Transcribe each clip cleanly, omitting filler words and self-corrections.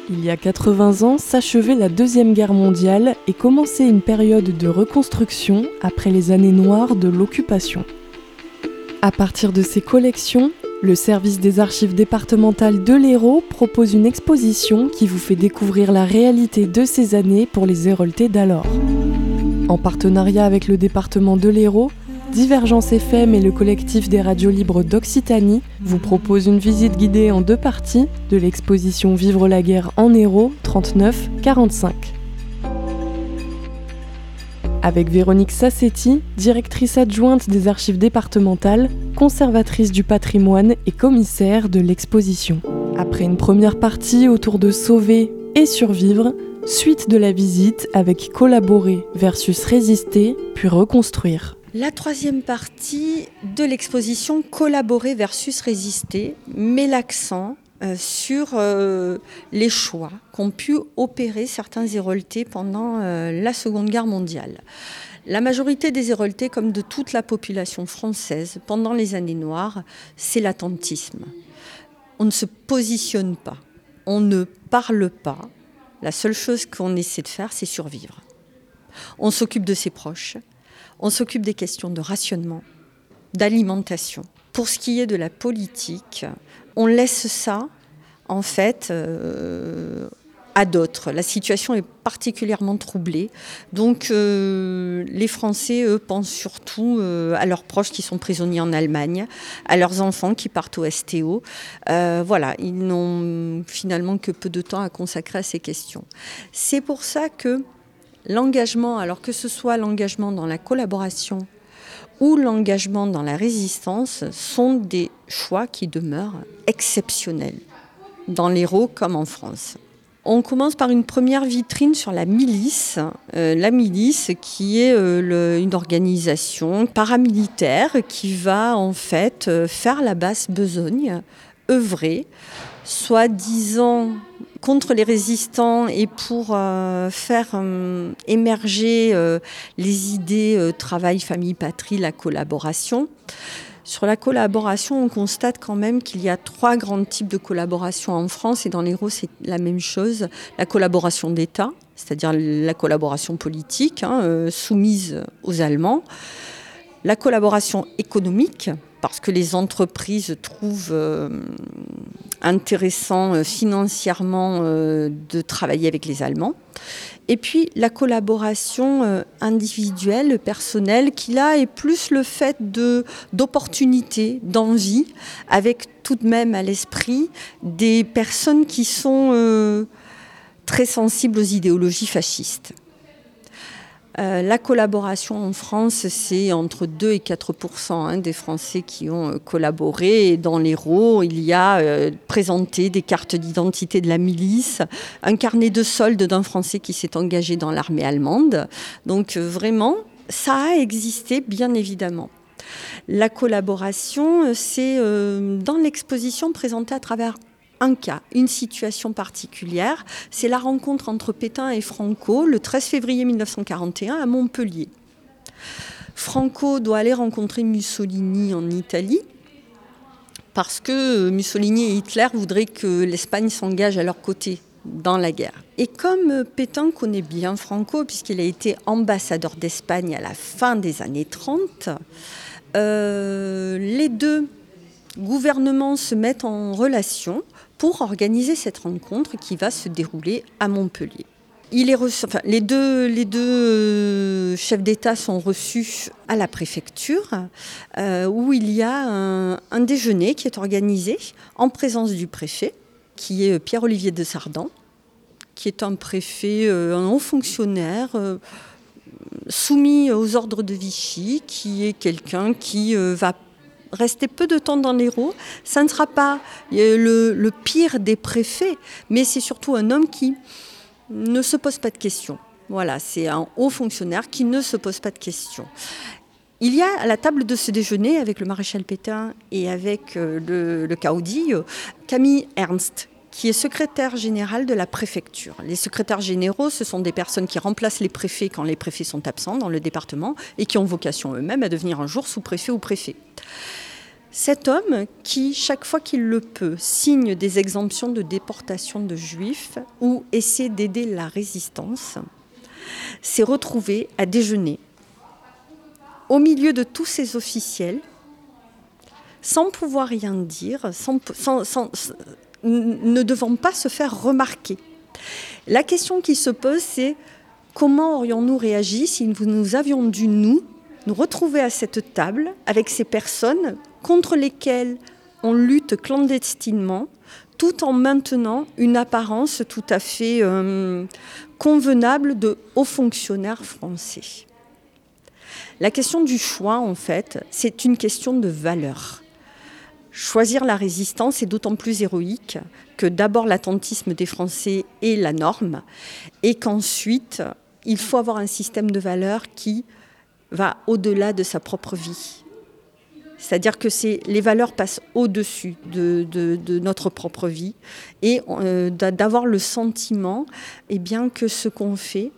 Il y a 80 ans s'achevait la Deuxième Guerre mondiale et commençait une période de reconstruction après les années noires de l'occupation. À partir de ces collections, le service des archives départementales de l'Hérault propose une exposition qui vous fait découvrir la réalité de ces années pour les Héraultais d'alors. En partenariat avec le département de l'Hérault, Divergence FM et le collectif des radios libres d'Occitanie vous proposent une visite guidée en 2 parties de l'exposition Vivre la guerre en Hérault 39-45. Avec Véronique Sassetti, directrice adjointe des archives départementales, conservatrice du patrimoine et commissaire de l'exposition. Après une première partie autour de sauver et survivre, suite de la visite avec collaborer versus résister, puis reconstruire. La troisième partie de l'exposition Collaborer versus résister met l'accent sur les choix qu'ont pu opérer certains Héraultais pendant la Seconde Guerre mondiale. La majorité des Héraultais, comme de toute la population française, pendant les années noires, c'est l'attentisme. On ne se positionne pas, on ne parle pas. La seule chose qu'on essaie de faire, c'est survivre. On s'occupe de ses proches. On s'occupe des questions de rationnement, d'alimentation. Pour ce qui est de la politique, on laisse ça, en fait, à d'autres. La situation est particulièrement troublée. Donc, les Français, eux, pensent surtout à leurs proches qui sont prisonniers en Allemagne, à leurs enfants qui partent au STO. Voilà, ils n'ont finalement que peu de temps à consacrer à ces questions. C'est pour ça que l'engagement, alors que ce soit l'engagement dans la collaboration ou l'engagement dans la résistance, sont des choix qui demeurent exceptionnels, dans l'Hérault comme en France. On commence par une première vitrine sur la milice. La milice qui est une organisation paramilitaire qui va en fait faire la basse besogne, œuvrer, soi-disant contre les résistants et pour faire émerger les idées travail, famille, patrie, la collaboration. Sur la collaboration, on constate quand même qu'il y a 3 grands types de collaboration en France et dans l'Hérault, c'est la même chose. La collaboration d'État, c'est-à-dire la collaboration politique, soumise aux Allemands. La collaboration économique, parce que les entreprises trouvent intéressant financièrement de travailler avec les Allemands. Et puis la collaboration individuelle, personnelle, qui là est plus le fait d'opportunités, d'envie, avec tout de même à l'esprit des personnes qui sont très sensibles aux idéologies fascistes. La collaboration en France, c'est entre 2 et 4% des Français qui ont collaboré. Et dans l'Hérault, il y a présenté des cartes d'identité de la milice, un carnet de solde d'un Français qui s'est engagé dans l'armée allemande. Donc vraiment, ça a existé, bien évidemment. La collaboration, c'est dans l'exposition présentée à travers un cas, une situation particulière, c'est la rencontre entre Pétain et Franco le 13 février 1941 à Montpellier. Franco doit aller rencontrer Mussolini en Italie parce que Mussolini et Hitler voudraient que l'Espagne s'engage à leur côté dans la guerre. Et comme Pétain connaît bien Franco, puisqu'il a été ambassadeur d'Espagne à la fin des années 30, les 2 gouvernements se mettent en relation pour organiser cette rencontre qui va se dérouler à Montpellier. Les deux chefs d'État sont reçus à la préfecture où il y a un déjeuner qui est organisé en présence du préfet, qui est Pierre-Olivier de Sardan, qui est un préfet, un haut fonctionnaire soumis aux ordres de Vichy, qui est quelqu'un qui va rester peu de temps dans l'Hérault. Ça ne sera pas le pire des préfets, mais c'est surtout un homme qui ne se pose pas de questions. Voilà, c'est un haut fonctionnaire qui ne se pose pas de questions. Il y a à la table de ce déjeuner, avec le maréchal Pétain et avec le caudillo, Camille Ernst, qui est secrétaire général de la préfecture. Les secrétaires généraux, ce sont des personnes qui remplacent les préfets quand les préfets sont absents dans le département et qui ont vocation eux-mêmes à devenir un jour sous-préfet ou préfet. Cet homme qui, chaque fois qu'il le peut, signe des exemptions de déportation de juifs ou essaie d'aider la résistance, s'est retrouvé à déjeuner au milieu de tous ces officiels, sans pouvoir rien dire, ne devant pas se faire remarquer. La question qui se pose, c'est comment aurions-nous réagi si nous avions dû nous retrouver à cette table avec ces personnes contre lesquelles on lutte clandestinement, tout en maintenant une apparence tout à fait convenable de hauts fonctionnaires français. La question du choix, en fait, c'est une question de valeur. Choisir la résistance est d'autant plus héroïque que d'abord l'attentisme des Français est la norme et qu'ensuite, il faut avoir un système de valeurs qui va au-delà de sa propre vie. C'est-à-dire que les valeurs passent au-dessus de notre propre vie et d'avoir le sentiment que ce qu'on fait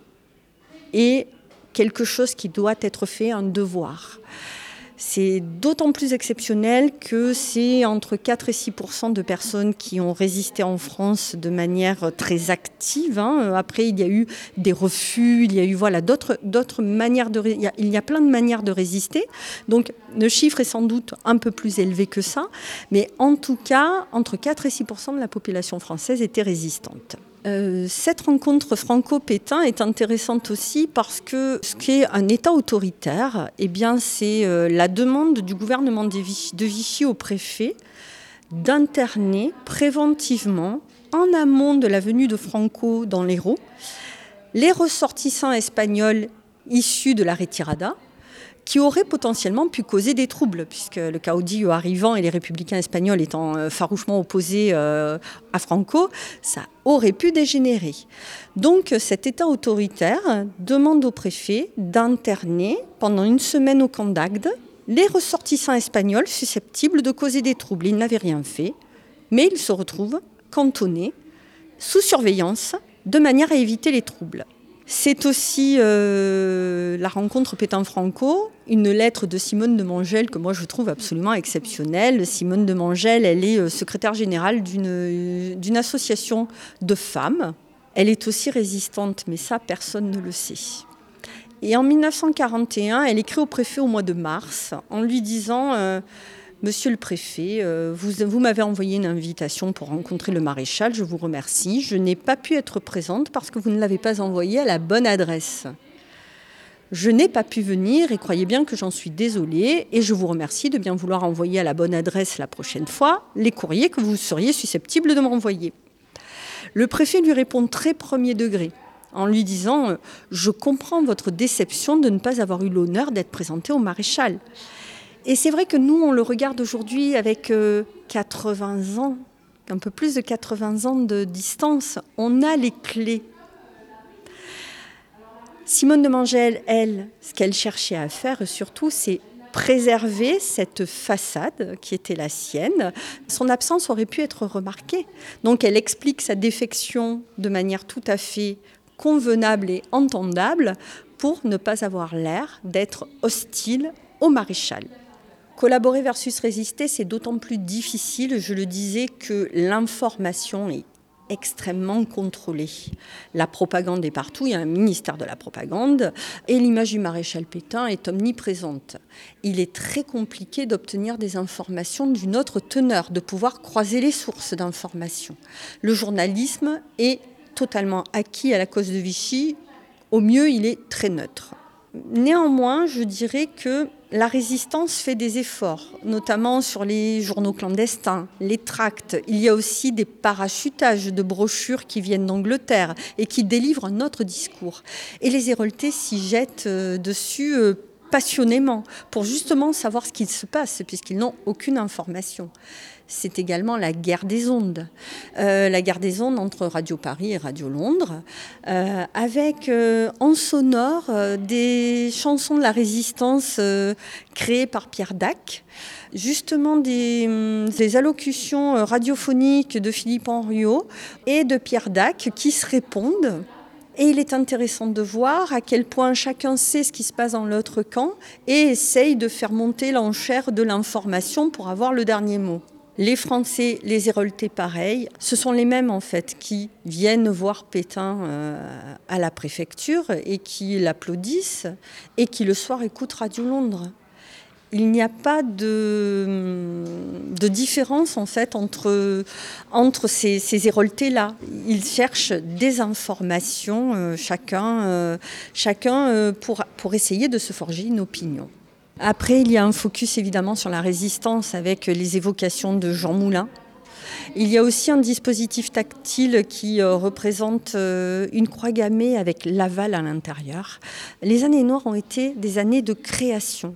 est quelque chose qui doit être fait, un devoir. C'est d'autant plus exceptionnel que c'est entre 4 et 6% de personnes qui ont résisté en France de manière très active. Après, il y a eu des refus, il y a eu d'autres manières il y a plein de manières de résister. Donc, le chiffre est sans doute un peu plus élevé que ça. Mais en tout cas, entre 4 et 6% de la population française était résistante. Cette rencontre Franco-Pétain est intéressante aussi parce que ce qui est un État autoritaire, c'est la demande du gouvernement de Vichy au préfet d'interner préventivement, en amont de la venue de Franco dans l'Hérault, les ressortissants espagnols issus de la retirada, qui auraient potentiellement pu causer des troubles, puisque le caudillo arrivant et les républicains espagnols étant farouchement opposés à Franco, ça aurait pu dégénérer. Donc cet État autoritaire demande au préfet d'interner pendant une semaine au camp d'Agde les ressortissants espagnols susceptibles de causer des troubles. Ils n'avaient rien fait, mais ils se retrouvent cantonnés sous surveillance de manière à éviter les troubles. C'est aussi la rencontre Pétain-Franco, une lettre de Simone de Mangel que moi je trouve absolument exceptionnelle. Simone de Mangel, elle est secrétaire générale d'une association de femmes. Elle est aussi résistante, mais ça, personne ne le sait. Et en 1941, elle écrit au préfet au mois de mars en lui disant Monsieur le préfet, vous m'avez envoyé une invitation pour rencontrer le maréchal, je vous remercie. Je n'ai pas pu être présente parce que vous ne l'avez pas envoyé à la bonne adresse. Je n'ai pas pu venir et croyez bien que j'en suis désolée et je vous remercie de bien vouloir envoyer à la bonne adresse la prochaine fois les courriers que vous seriez susceptibles de me renvoyer. Le préfet lui répond très premier degré en lui disant « Je comprends votre déception de ne pas avoir eu l'honneur d'être présenté au maréchal ». Et c'est vrai que nous, on le regarde aujourd'hui avec 80 ans, un peu plus de 80 ans de distance. On a les clés. Simone de Mangel, elle, ce qu'elle cherchait à faire surtout, c'est préserver cette façade qui était la sienne. Son absence aurait pu être remarquée. Donc elle explique sa défection de manière tout à fait convenable et entendable pour ne pas avoir l'air d'être hostile au maréchal. Collaborer versus résister, c'est d'autant plus difficile, je le disais, que l'information est extrêmement contrôlée. La propagande est partout, il y a un ministère de la propagande et l'image du maréchal Pétain est omniprésente. Il est très compliqué d'obtenir des informations d'une autre teneur, de pouvoir croiser les sources d'informations. Le journalisme est totalement acquis à la cause de Vichy, au mieux il est très neutre. Néanmoins, je dirais que la résistance fait des efforts, notamment sur les journaux clandestins, les tracts. Il y a aussi des parachutages de brochures qui viennent d'Angleterre et qui délivrent un autre discours. Et les Héroltais s'y jettent dessus passionnément pour justement savoir ce qu'il se passe, puisqu'ils n'ont aucune information. C'est également la guerre des ondes. La guerre des ondes entre Radio Paris et Radio Londres, avec en sonore des chansons de la résistance créées par Pierre Dac, justement des allocutions radiophoniques de Philippe Henriot et de Pierre Dac qui se répondent Et il est intéressant de voir à quel point chacun sait ce qui se passe dans l'autre camp et essaye de faire monter l'enchère de l'information pour avoir le dernier mot. Les Français, les Héraultais, pareil, ce sont les mêmes en fait qui viennent voir Pétain à la préfecture et qui l'applaudissent et qui le soir écoutent Radio Londres. Il n'y a pas de différence en fait entre ces Héraultais-là. Ils cherchent des informations, chacun pour essayer de se forger une opinion. Après, il y a un focus évidemment sur la résistance avec les évocations de Jean Moulin. Il y a aussi un dispositif tactile qui représente une croix gammée avec Laval à l'intérieur. Les années noires ont été des années de création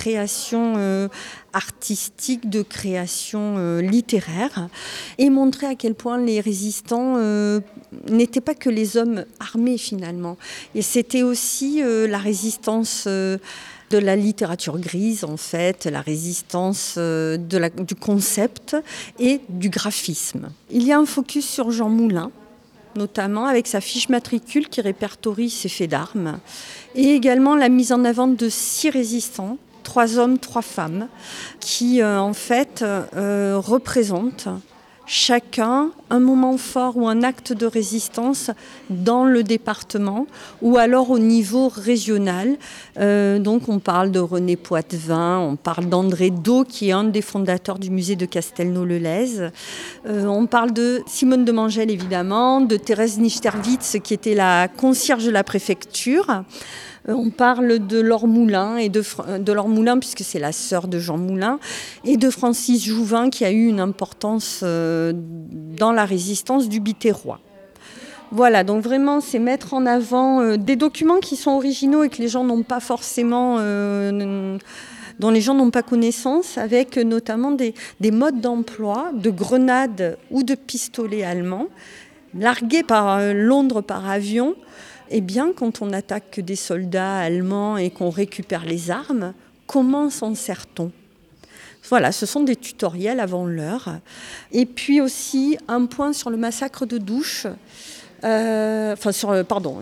artistique, de création littéraire, et montrer à quel point les résistants n'étaient pas que les hommes armés finalement. Et c'était aussi la résistance de la littérature grise, en fait, la résistance du concept et du graphisme. Il y a un focus sur Jean Moulin, notamment avec sa fiche matricule qui répertorie ses faits d'armes, et également la mise en avant de 6 résistants, 3 hommes, 3 femmes, qui en fait représentent chacun un moment fort ou un acte de résistance dans le département ou alors au niveau régional. Donc on parle de René Poitevin, on parle d'André Do qui est un des fondateurs du musée de Castelnau-le-Lez. On parle de Simone de Mangel évidemment, de Thérèse Nichterwitz qui était la concierge de la préfecture. On parle de Laure Moulin, de Laure Moulin puisque c'est la sœur de Jean Moulin, et de Francis Jouvin qui a eu une importance dans la résistance du Biterrois. Voilà, donc vraiment c'est mettre en avant des documents qui sont originaux et que les gens n'ont pas forcément, dont les gens n'ont pas connaissance, avec notamment des modes d'emploi de grenades ou de pistolets allemands, largués par Londres par avion. Eh bien, quand on attaque des soldats allemands et qu'on récupère les armes, comment s'en sert-on ? Voilà, ce sont des tutoriels avant l'heure. Et puis aussi, un point sur le massacre de Douche, sur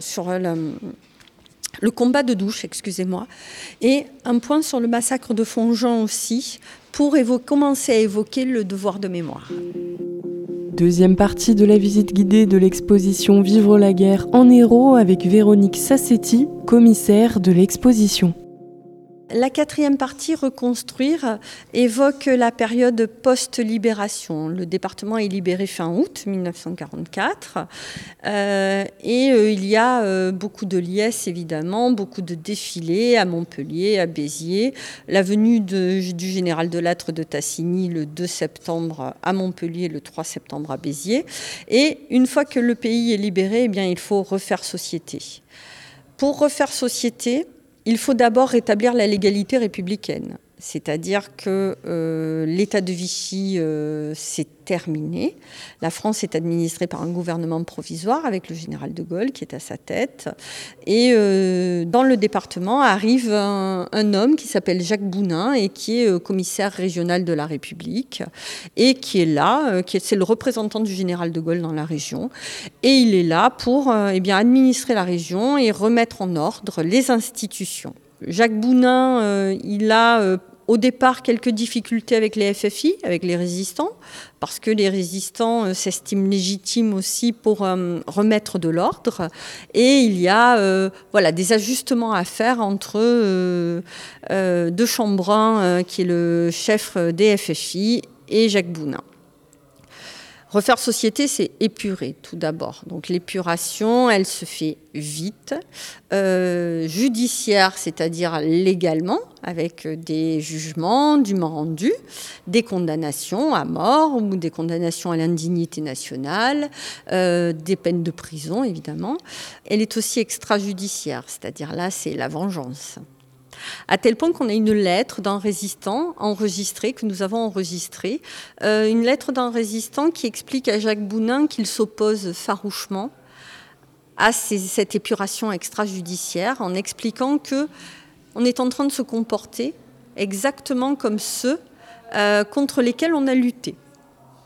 le combat de Douche, excusez-moi, et un point sur le massacre de Fongeant aussi, pour commencer à évoquer le devoir de mémoire. Deuxième partie de la visite guidée de l'exposition Vivre la guerre en héros avec Véronique Sassetti, commissaire de l'exposition. La 4e partie, Reconstruire, évoque la période post-libération. Le département est libéré fin août 1944 il y a beaucoup de liesses évidemment, beaucoup de défilés à Montpellier, à Béziers, la venue du général de Lattre de Tassigny le 2 septembre à Montpellier, le 3 septembre à Béziers. Et une fois que le pays est libéré, eh bien, il faut refaire société. Pour refaire société, il faut d'abord rétablir la légalité républicaine, c'est-à-dire que l'état de Vichy s'est terminé. La France est administrée par un gouvernement provisoire avec le général de Gaulle qui est à sa tête. Et dans le département arrive un homme qui s'appelle Jacques Bounin et qui est commissaire régional de la République et qui est là, c'est le représentant du général de Gaulle dans la région. Et il est là pour administrer la région et remettre en ordre les institutions. Jacques Bounin, il a au départ quelques difficultés avec les FFI, avec les résistants, parce que les résistants s'estiment légitimes aussi pour remettre de l'ordre. Et il y a des ajustements à faire entre De Chambrun, qui est le chef des FFI, et Jacques Bounin. Refaire société, c'est épurer tout d'abord. Donc l'épuration, elle se fait vite, judiciaire, c'est-à-dire légalement, avec des jugements dûment rendus, des condamnations à mort ou des condamnations à l'indignité nationale, des peines de prison évidemment. Elle est aussi extrajudiciaire, c'est-à-dire là, c'est la vengeance. À tel point qu'on a une lettre d'un résistant que nous avons enregistrée, une lettre d'un résistant qui explique à Jacques Bounin qu'il s'oppose farouchement à cette épuration extrajudiciaire en expliquant qu'on est en train de se comporter exactement comme ceux contre lesquels on a lutté.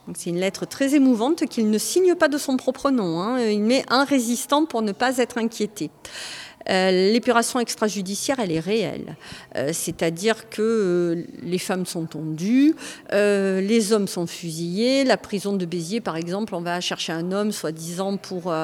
Donc c'est une lettre très émouvante qu'il ne signe pas de son propre nom, hein. Il met un résistant pour ne pas être inquiété. L'épuration extrajudiciaire, elle est réelle. C'est-à-dire que les femmes sont tondues, les hommes sont fusillés. La prison de Béziers, par exemple, on va chercher un homme, soi-disant,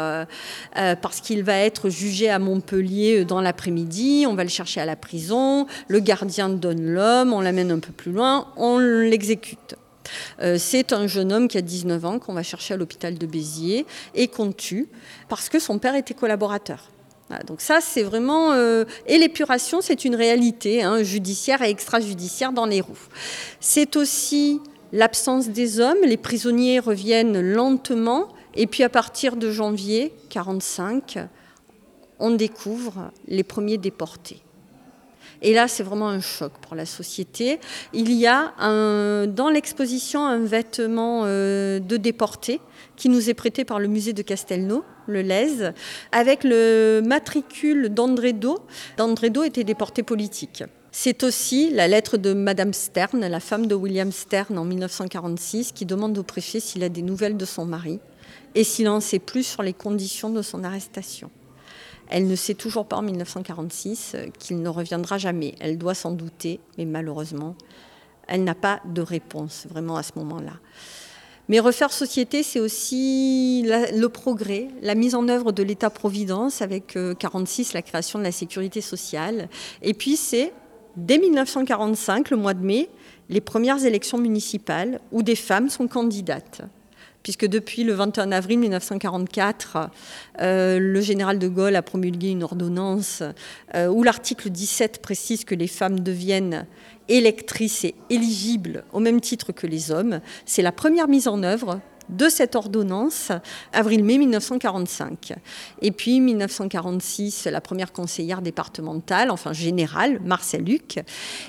parce qu'il va être jugé à Montpellier dans l'après-midi. On va le chercher à la prison. Le gardien donne l'homme, on l'amène un peu plus loin, on l'exécute. C'est un jeune homme qui a 19 ans qu'on va chercher à l'hôpital de Béziers et qu'on tue parce que son père était collaborateur. Voilà, donc ça, c'est vraiment... Et l'épuration, c'est une réalité, hein, judiciaire et extrajudiciaire dans les roues. C'est aussi l'absence des hommes. Les prisonniers reviennent lentement. Et puis à partir de janvier 1945, on découvre les premiers déportés. Et là, c'est vraiment un choc pour la société. Il y a dans l'exposition un vêtement de déporté qui nous est prêté par le musée de Castelnau, le Lèze, avec le matricule d'André Do. André Do était déporté politique. C'est aussi la lettre de Madame Stern, la femme de William Stern en 1946, qui demande au préfet s'il a des nouvelles de son mari et s'il en sait plus sur les conditions de son arrestation. Elle ne sait toujours pas en 1946 qu'il ne reviendra jamais. Elle doit s'en douter, mais malheureusement, elle n'a pas de réponse vraiment à ce moment-là. Mais refaire société, c'est aussi le progrès, la mise en œuvre de l'État-providence avec 1946, la création de la sécurité sociale. Et puis c'est, dès 1945, le mois de mai, les premières élections municipales où des femmes sont candidates. Puisque depuis le 21 avril 1944, le général de Gaulle a promulgué une ordonnance où l'article 17 précise que les femmes deviennent électrices et éligibles au même titre que les hommes. C'est la première mise en œuvre de cette ordonnance, avril-mai 1945. Et puis 1946, la première conseillère départementale, enfin générale, Marcel Luc,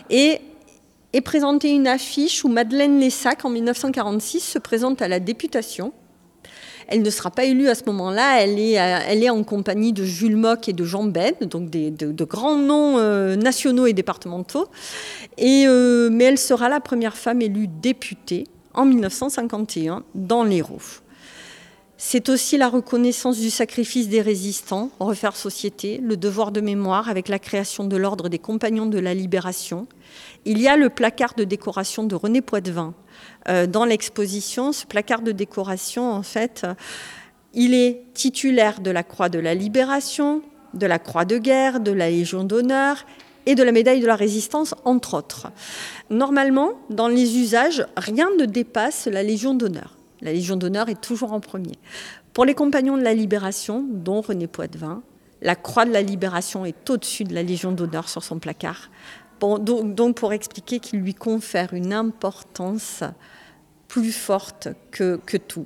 et présenter une affiche où Madeleine Lessac, en 1946, se présente à la députation. Elle ne sera pas élue à ce moment-là, elle est en compagnie de Jules Mock et de Jean Ben, donc de grands noms nationaux et départementaux. Mais elle sera la première femme élue députée en 1951 dans l'Hérault. C'est aussi la reconnaissance du sacrifice des résistants, refaire société, le devoir de mémoire avec la création de l'ordre des Compagnons de la Libération. Il y a le placard de décoration de René Poitvin dans l'exposition. Ce placard de décoration, en fait, il est titulaire de la Croix de la Libération, de la Croix de guerre, de la Légion d'honneur et de la médaille de la Résistance, entre autres. Normalement, dans les usages, rien ne dépasse la Légion d'honneur. La Légion d'honneur est toujours en premier. Pour les Compagnons de la Libération, dont René Poitvin, la Croix de la Libération est au-dessus de la Légion d'honneur sur son placard. Bon, donc pour expliquer qu'il lui confère une importance plus forte que tout.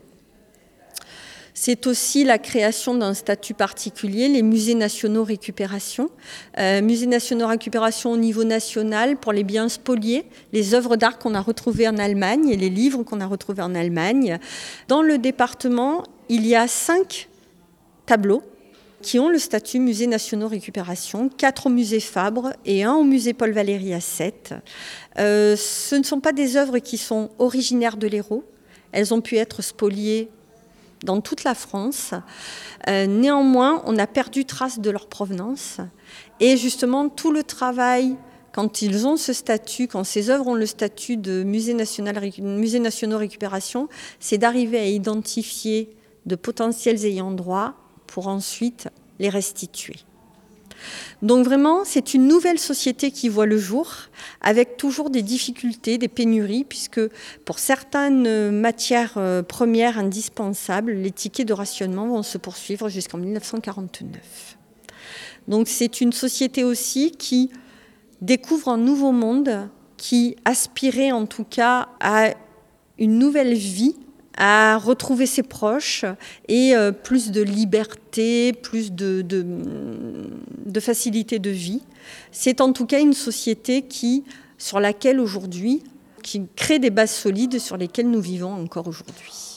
C'est aussi la création d'un statut particulier, les musées nationaux récupération. Musées nationaux récupération au niveau national pour les biens spoliés, les œuvres d'art qu'on a retrouvées en Allemagne et les livres qu'on a retrouvés en Allemagne. Dans le département, il y a 5 tableaux qui ont le statut musées nationaux récupération, 4 au musée Fabre et 1 au musée Paul Valéry à Sète. Ce ne sont pas des œuvres qui sont originaires de l'Hérault. Elles ont pu être spoliées dans toute la France. Néanmoins, on a perdu trace de leur provenance. Et justement, tout le travail, quand ils ont ce statut, quand ces œuvres ont le statut de musées nationaux récupération, c'est d'arriver à identifier de potentiels ayants droit pour ensuite les restituer. Donc vraiment, c'est une nouvelle société qui voit le jour, avec toujours des difficultés, des pénuries, puisque pour certaines matières premières indispensables, les tickets de rationnement vont se poursuivre jusqu'en 1949. Donc c'est une société aussi qui découvre un nouveau monde, qui aspirait en tout cas à une nouvelle vie, à retrouver ses proches et plus de liberté, plus de facilité de vie. C'est en tout cas une société sur laquelle aujourd'hui, qui crée des bases solides sur lesquelles nous vivons encore aujourd'hui.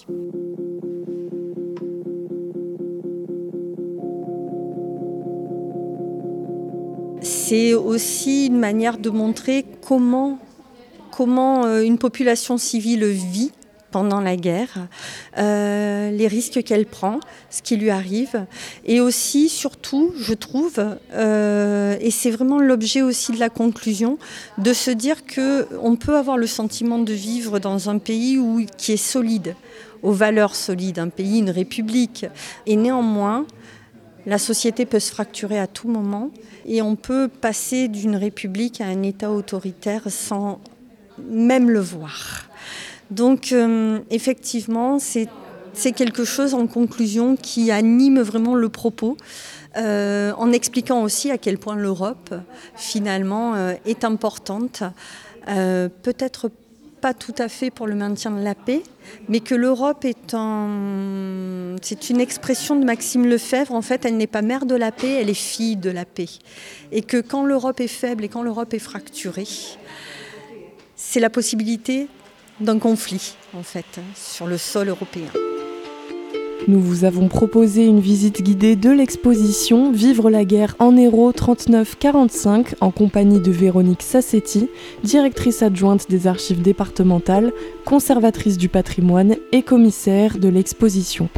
C'est aussi une manière de montrer comment une population civile vit pendant la guerre, les risques qu'elle prend, ce qui lui arrive, et aussi, surtout, je trouve, et c'est vraiment l'objet aussi de la conclusion, de se dire qu'on peut avoir le sentiment de vivre dans un pays qui est solide, aux valeurs solides, un pays, une république, et néanmoins, la société peut se fracturer à tout moment, et on peut passer d'une république à un État autoritaire sans même le voir. Donc effectivement, c'est quelque chose en conclusion qui anime vraiment le propos, en expliquant aussi à quel point l'Europe finalement est importante, peut-être pas tout à fait pour le maintien de la paix, mais que l'Europe c'est une expression de Maxime Lefebvre, en fait elle n'est pas mère de la paix, elle est fille de la paix. Et que quand l'Europe est faible et quand l'Europe est fracturée, c'est la possibilité d'un conflit, en fait, sur le sol européen. Nous vous avons proposé une visite guidée de l'exposition Vivre la guerre en Hérault 39-45 en compagnie de Véronique Sassetti, directrice adjointe des archives départementales, conservatrice du patrimoine et commissaire de l'exposition.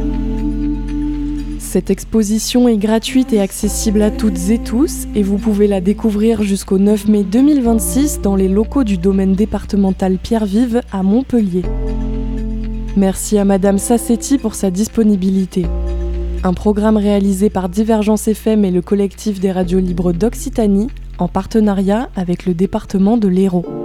Cette exposition est gratuite et accessible à toutes et tous et vous pouvez la découvrir jusqu'au 9 mai 2026 dans les locaux du domaine départemental Pierre-Vive à Montpellier. Merci à Madame Sassetti pour sa disponibilité. Un programme réalisé par Divergence FM et le collectif des radios libres d'Occitanie en partenariat avec le département de l'Hérault.